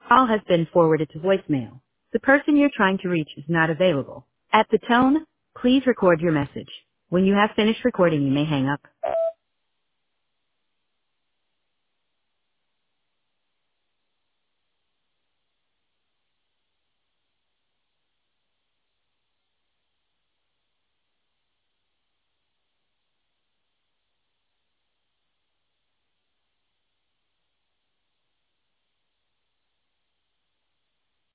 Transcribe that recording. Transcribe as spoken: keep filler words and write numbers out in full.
Call has been forwarded to voicemail. The person you're trying to reach is not available. At the tone, please record your message. When you have finished recording, you may hang up.